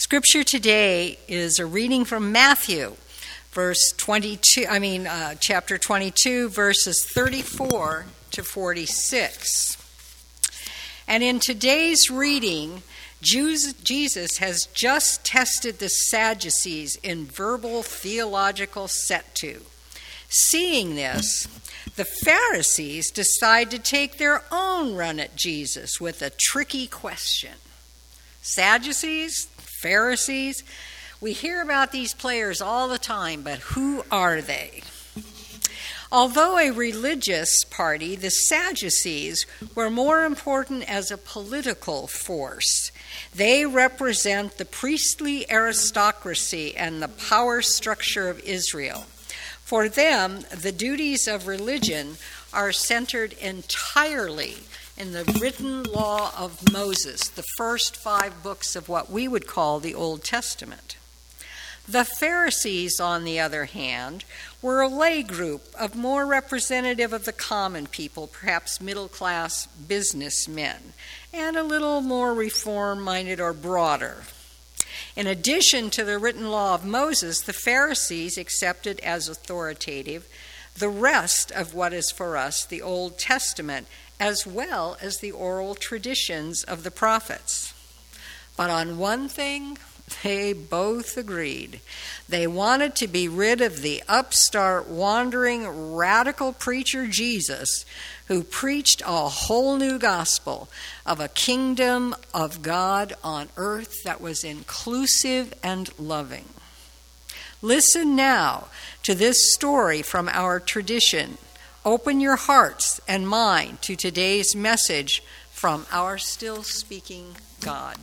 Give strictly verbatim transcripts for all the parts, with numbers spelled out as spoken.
Scripture today is a reading from Matthew, verse twenty-two, I mean, uh, chapter twenty-two, verses thirty-four to forty-six. And in today's reading, Jesus has just tested the Sadducees in verbal theological set-to. Seeing this, the Pharisees decide to take their own run at Jesus with a tricky question. Sadducees, Pharisees, we hear about these players all the time, but who are they? Although a religious party, the Sadducees were more important as a political force. They represent the priestly aristocracy and the power structure of Israel. For them, the duties of religion are centered entirely in the written law of Moses, the first five books of what we would call the Old Testament. The Pharisees, on the other hand, were a lay group of more representative of the common people, perhaps middle-class businessmen, and a little more reform-minded or broader. In addition to the written law of Moses, the Pharisees accepted as authoritative the rest of what is for us the Old Testament, as well as the oral traditions of the prophets. But on one thing, they both agreed. They wanted to be rid of the upstart, wandering, radical preacher Jesus, who preached a whole new gospel of a kingdom of God on earth that was inclusive and loving. Listen now to this story from our tradition. Open your hearts and mind to today's message from our still speaking God.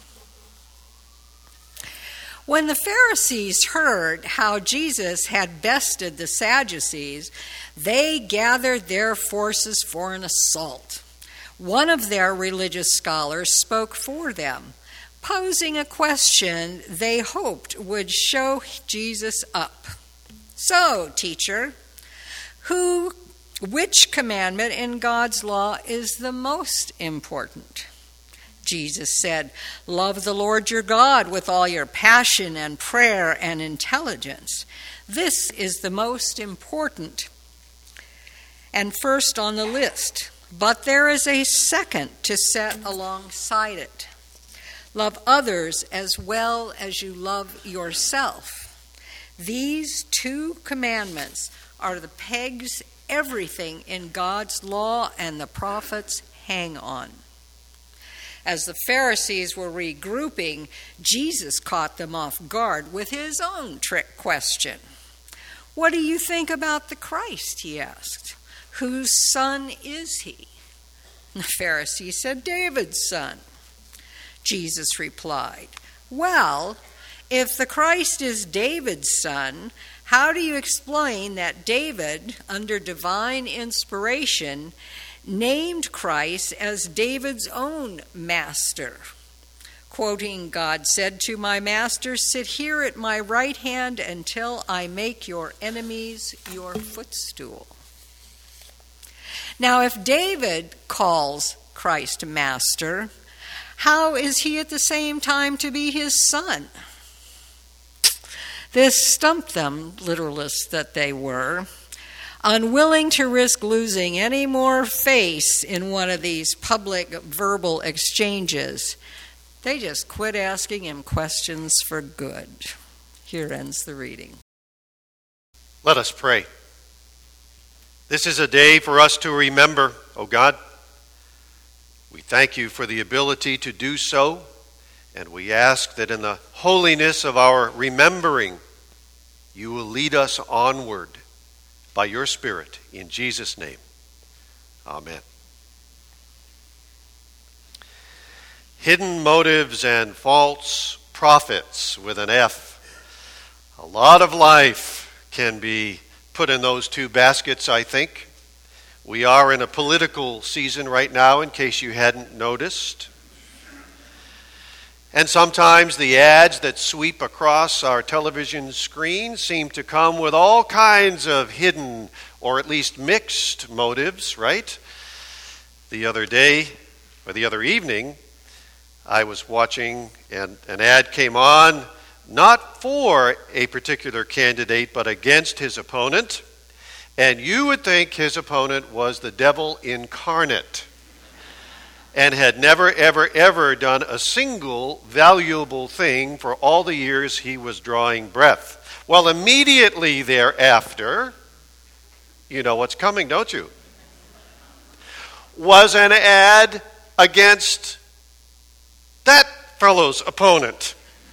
When the Pharisees heard how Jesus had bested the Sadducees, they gathered their forces for an assault. One of their religious scholars spoke for them, posing a question they hoped would show Jesus up. So, teacher, who, which commandment in God's law is the most important? Jesus said, "Love the Lord your God with all your passion and prayer and intelligence. This is the most important and first on the list. But there is a second to set alongside it. Love others as well as you love yourself. These two commandments are the pegs everything in God's law and the prophets hang on." As the Pharisees were regrouping, Jesus caught them off guard with his own trick question. "What do you think about the Christ?" he asked. "Whose son is he?" The Pharisees said, "David's son." Jesus replied, "Well, if the Christ is David's son, how do you explain that David, under divine inspiration, named Christ as David's own master? Quoting, God said to my master, 'Sit here at my right hand until I make your enemies your footstool.' Now, if David calls Christ master, how is he at the same time to be his son?" This stumped them, literalists that they were. Unwilling to risk losing any more face in one of these public verbal exchanges, they just quit asking him questions for good. Here ends the reading. Let us pray. This is a day for us to remember, O God. We thank you for the ability to do so, and we ask that in the holiness of our remembering, you will lead us onward by your Spirit, in Jesus' name. Amen. Hidden motives and false prophets with an F. A lot of life can be put in those two baskets, I think. We are in a political season right now, in case you hadn't noticed. And sometimes the ads that sweep across our television screen seem to come with all kinds of hidden or at least mixed motives, right? The other day, or the other evening, I was watching and an ad came on, not for a particular candidate, but against his opponent. And you would think his opponent was the devil incarnate and had never, ever, ever done a single valuable thing for all the years he was drawing breath. Well, immediately thereafter, you know what's coming, don't you? Was an ad against that fellow's opponent.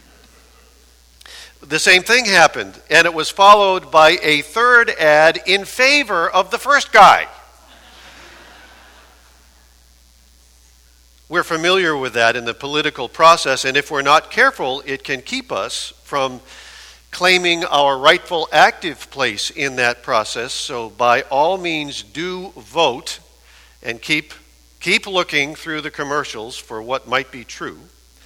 The same thing happened, and it was followed by a third ad in favor of the first guy. We're familiar with that in the political process, and if we're not careful, it can keep us from claiming our rightful active place in that process. So by all means, do vote and keep, keep looking through the commercials for what might be true.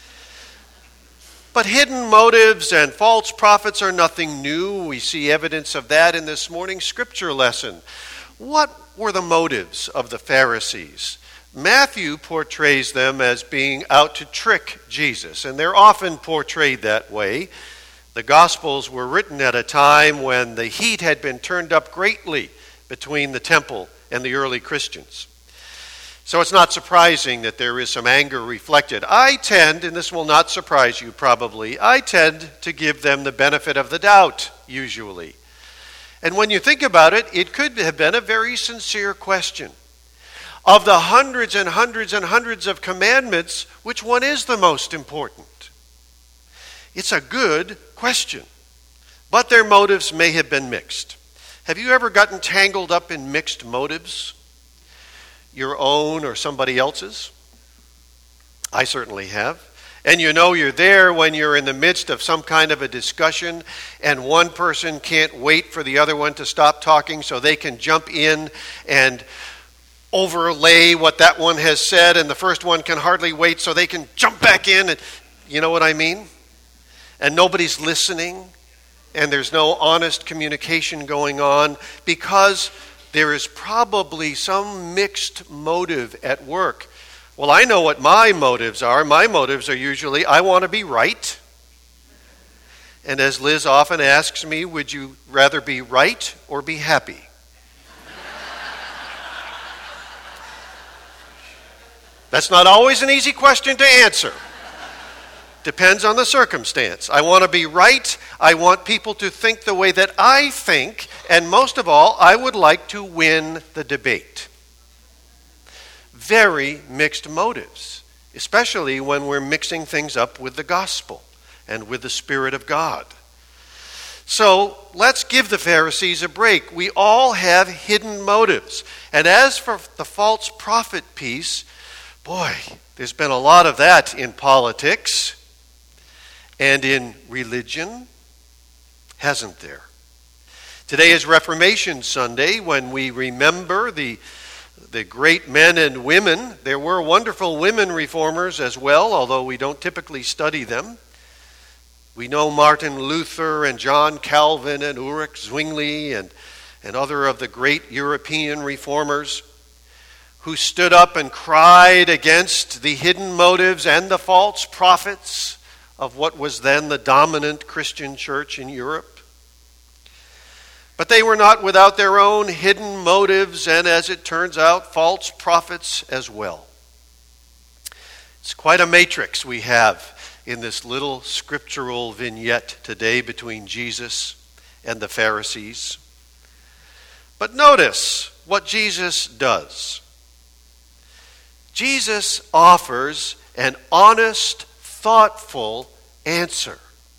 But hidden motives and false prophets are nothing new. We see evidence of that in this morning's scripture lesson. What were the motives of the Pharisees? Matthew portrays them as being out to trick Jesus, and they're often portrayed that way. The Gospels were written at a time when the heat had been turned up greatly between the temple and the early Christians. So it's not surprising that there is some anger reflected. I tend, and this will not surprise you probably, I tend to give them the benefit of the doubt, usually. And when you think about it, it could have been a very sincere question. Of the hundreds and hundreds and hundreds of commandments, which one is the most important? It's a good question, but their motives may have been mixed. Have you ever gotten tangled up in mixed motives? Your own or somebody else's? I certainly have. And you know you're there when you're in the midst of some kind of a discussion and one person can't wait for the other one to stop talking so they can jump in and overlay what that one has said, and the first one can hardly wait so they can jump back in. And you know what I mean? And nobody's listening, and there's no honest communication going on because there is probably some mixed motive at work. Well, I know what my motives are. My motives are usually, I want to be right. And as Liz often asks me, would you rather be right or be happy? That's not always an easy question to answer. Depends on the circumstance. I want to be right. I want people to think the way that I think. And most of all, I would like to win the debate. Very mixed motives, especially when we're mixing things up with the gospel and with the Spirit of God. So let's give the Pharisees a break. We all have hidden motives. And as for the false prophet piece, boy, there's been a lot of that in politics and in religion, hasn't there? Today is Reformation Sunday, when we remember the, the great men and women. There were wonderful women reformers as well, although we don't typically study them. We know Martin Luther and John Calvin and Ulrich Zwingli and, and other of the great European reformers who stood up and cried against the hidden motives and the false prophets of what was then the dominant Christian church in Europe. But they were not without their own hidden motives and, as it turns out, false prophets as well. It's quite a matrix we have in this little scriptural vignette today between Jesus and the Pharisees. But notice what Jesus does. Jesus offers an honest, thoughtful answer.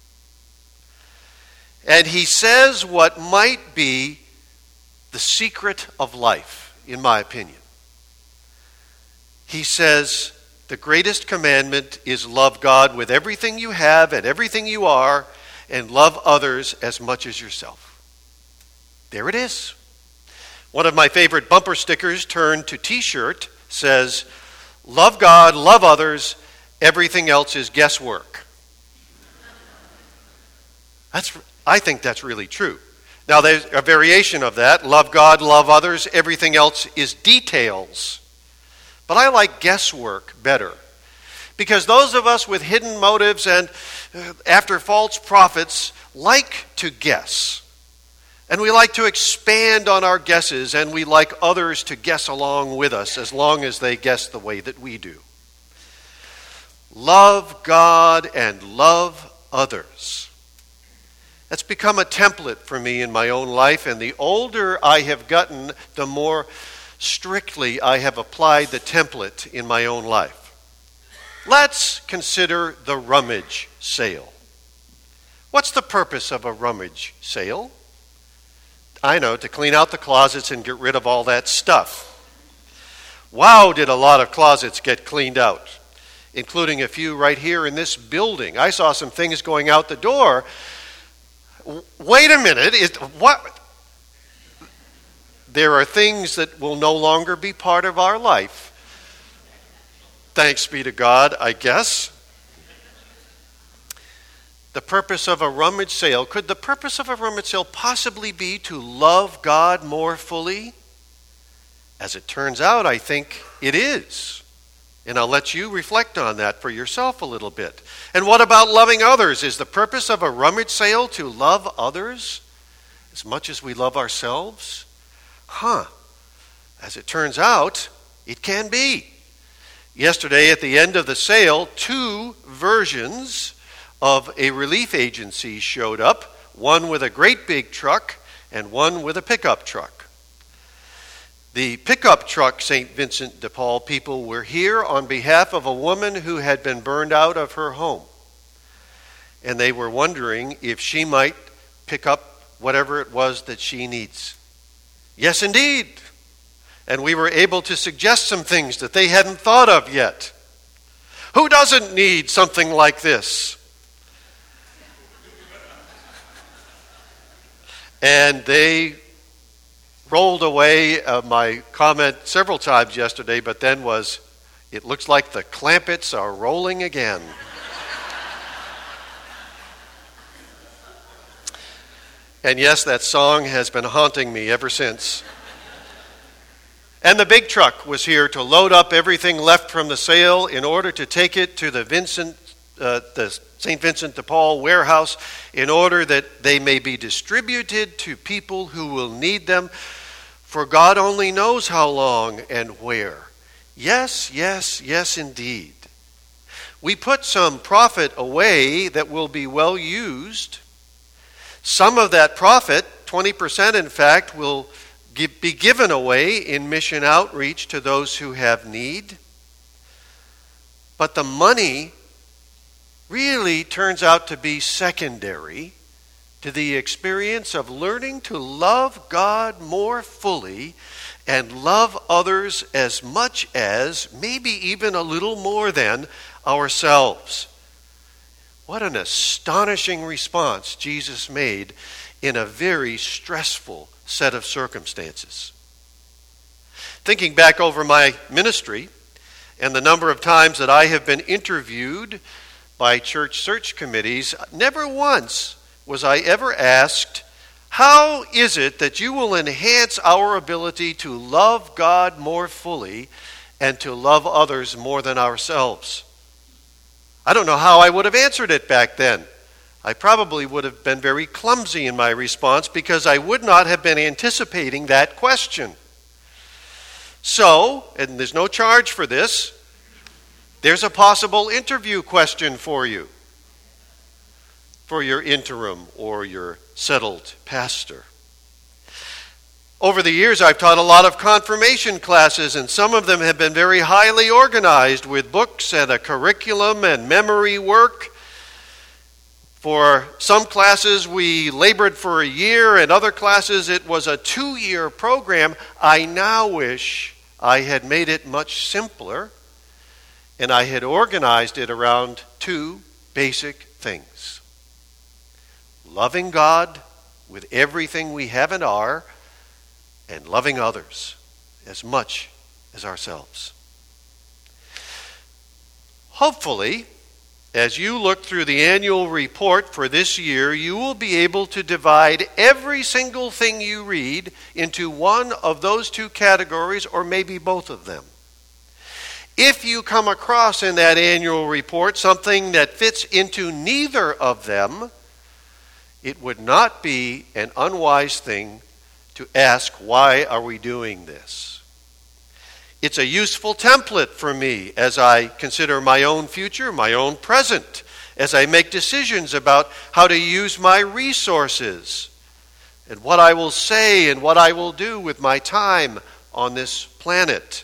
And he says what might be the secret of life, in my opinion. He says, the greatest commandment is love God with everything you have and everything you are, and love others as much as yourself. There it is. One of my favorite bumper stickers turned to t-shirt says, love God, love others, everything else is guesswork. That's, I think that's really true. Now, there's a variation of that. Love God, love others, everything else is details. But I like guesswork better, Because those of us with hidden motives and uh, after false prophets like to guess. And we like to expand on our guesses, and we like others to guess along with us as long as they guess the way that we do. Love God and love others. That's become a template for me in my own life, and the older I have gotten, the more strictly I have applied the template in my own life. Let's consider the rummage sale. What's the purpose of a rummage sale? I know, to clean out the closets and get rid of all that stuff. Wow, did a lot of closets get cleaned out, including a few right here in this building. I saw some things going out the door. Wait a minute, is, what? There are things that will no longer be part of our life. Thanks be to God, I guess. The purpose of a rummage sale. Could the purpose of a rummage sale possibly be to love God more fully? As it turns out, I think it is. And I'll let you reflect on that for yourself a little bit. And what about loving others? Is the purpose of a rummage sale to love others as much as we love ourselves? Huh. As it turns out, it can be. Yesterday at the end of the sale, two versions of a relief agency showed up, one with a great big truck and one with a pickup truck. The pickup truck Saint Vincent de Paul people were here on behalf of a woman who had been burned out of her home. And they were wondering if she might pick up whatever it was that she needs. Yes, indeed. And we were able to suggest some things that they hadn't thought of yet. Who doesn't need something like this? And they rolled away uh, my comment several times yesterday, but then was, it looks like the Clampetts are rolling again. And yes, that song has been haunting me ever since. And the big truck was here to load up everything left from the sale in order to take it to the Vincent, uh, the Saint Vincent de Paul warehouse in order that they may be distributed to people who will need them, for God only knows how long and where. Yes, yes, yes, indeed. We put some profit away that will be well used. Some of that profit, twenty percent in fact, will be given away in mission outreach to those who have need. But the money really turns out to be secondary to the experience of learning to love God more fully and love others as much as, maybe even a little more than, ourselves. What an astonishing response Jesus made in a very stressful set of circumstances. Thinking back over my ministry and the number of times that I have been interviewed by church search committees, never once was I ever asked, how is it that you will enhance our ability to love God more fully and to love others more than ourselves? I don't know how I would have answered it back then. I probably would have been very clumsy in my response because I would not have been anticipating that question. So, and there's no charge for this, there's a possible interview question for you, for your interim or your settled pastor. Over the years, I've taught a lot of confirmation classes, and some of them have been very highly organized with books and a curriculum and memory work. For some classes, we labored for a year, and other classes, it was a two-year program. I now wish I had made it much simpler, and I had organized it around two basic things. Loving God with everything we have and are, and loving others as much as ourselves. Hopefully, as you look through the annual report for this year, you will be able to divide every single thing you read into one of those two categories, or maybe both of them. If you come across in that annual report something that fits into neither of them, it would not be an unwise thing to ask, why are we doing this? It's a useful template for me as I consider my own future, my own present, as I make decisions about how to use my resources and what I will say and what I will do with my time on this planet.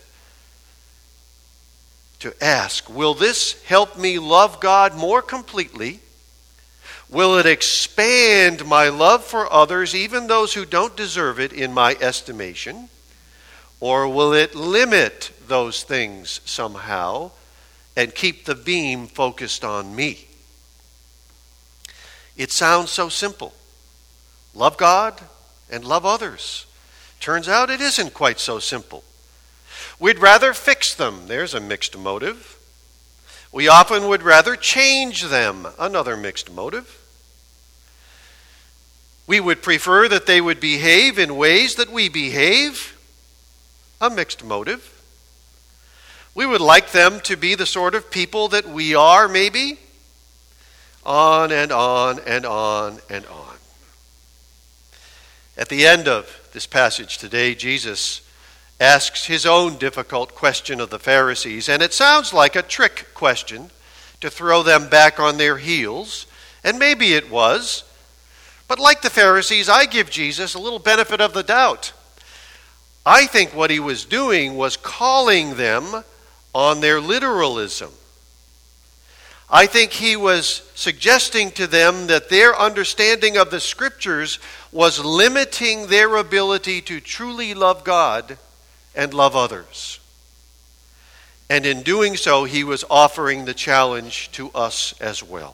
To ask, will this help me love God more completely? Will it expand my love for others, even those who don't deserve it in my estimation? Or will it limit those things somehow and keep the beam focused on me? It sounds so simple. Love God and love others. Turns out it isn't quite so simple. We'd rather fix them. There's a mixed motive. We often would rather change them. Another mixed motive. We would prefer that they would behave in ways that we behave. A mixed motive. We would like them to be the sort of people that we are, maybe. On and on and on and on. At the end of this passage today, Jesus asks his own difficult question of the Pharisees, and it sounds like a trick question to throw them back on their heels, and maybe it was, but like the Pharisees, I give Jesus a little benefit of the doubt. I think what he was doing was calling them on their literalism. I think he was suggesting to them that their understanding of the Scriptures was limiting their ability to truly love God and love others. And in doing so, he was offering the challenge to us as well.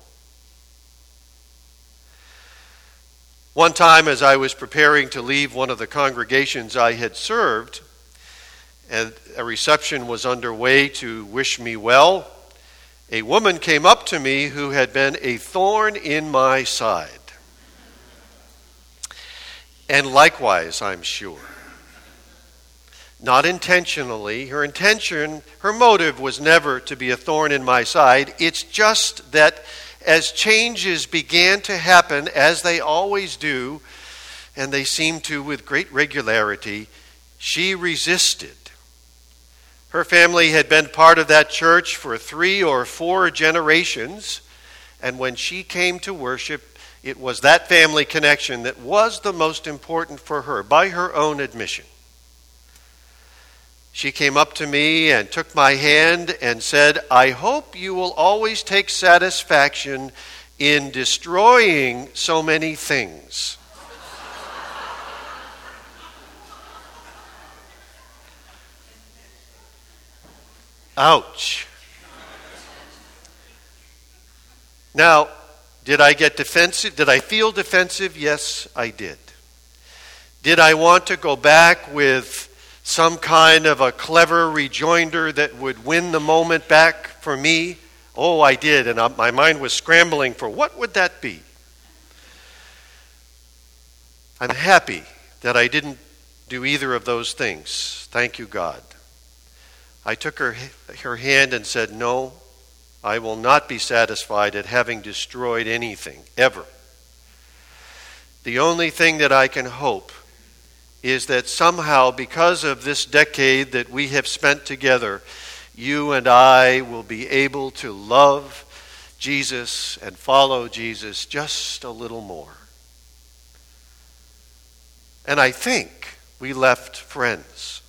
One time, as I was preparing to leave one of the congregations I had served, and a reception was underway to wish me well, a woman came up to me who had been a thorn in my side. And likewise, I'm sure. Not intentionally. Her intention, her motive was never to be a thorn in my side. It's just that as changes began to happen, as they always do, and they seem to with great regularity, she resisted. Her family had been part of that church for three or four generations, and when she came to worship, it was that family connection that was the most important for her, by her own admission. She came up to me and took my hand and said, I hope you will always take satisfaction in destroying so many things. Ouch. Now, did I get defensive? Did I feel defensive? Yes, I did. Did I want to go back with some kind of a clever rejoinder that would win the moment back for me? Oh, I did, and my mind was scrambling for what would that be? I'm happy that I didn't do either of those things. Thank you, God. I took her, her hand and said, no, I will not be satisfied at having destroyed anything, ever. The only thing that I can hope is that somehow, because of this decade that we have spent together, you and I will be able to love Jesus and follow Jesus just a little more. And I think we left friends.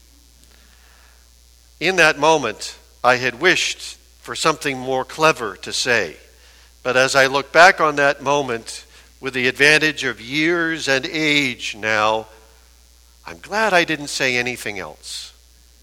In that moment, I had wished for something more clever to say. But as I look back on that moment, with the advantage of years and age now, I'm glad I didn't say anything else.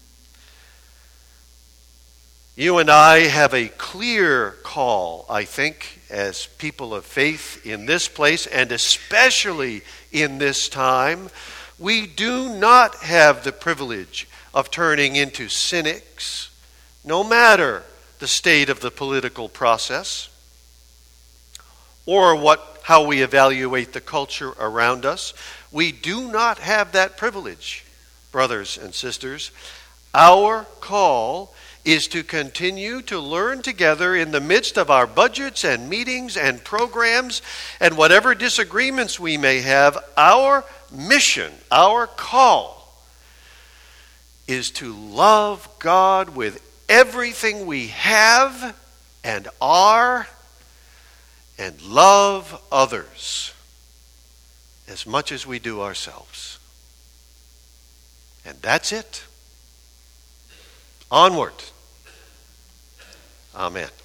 You and I have a clear call, I think, as people of faith in this place, and especially in this time. We do not have the privilege of turning into cynics, no matter the state of the political process, or what how we evaluate the culture around us. We do not have that privilege, brothers and sisters. Our call is to continue to learn together in the midst of our budgets and meetings and programs and whatever disagreements we may have. Our mission, our call, is to love God with everything we have and are, and love others as much as we do ourselves. And that's it. Onward. Amen.